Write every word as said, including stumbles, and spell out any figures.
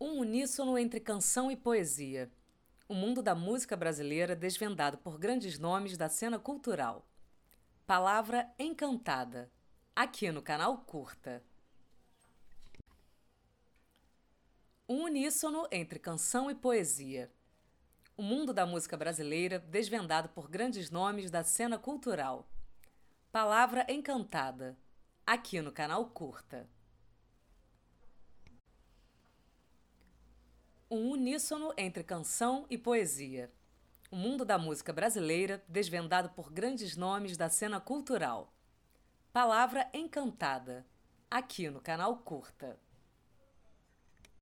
Um uníssono entre canção e poesia. O mundo da música brasileira desvendado por grandes nomes da cena cultural. Palavra Encantada, aqui no canal Curta. Um uníssono entre canção e poesia. O mundo da música brasileira desvendado por grandes nomes da cena cultural. Palavra Encantada, aqui no canal Curta. Um uníssono entre canção e poesia. O mundo da música brasileira desvendado por grandes nomes da cena cultural. Palavra Encantada, aqui no canal Curta.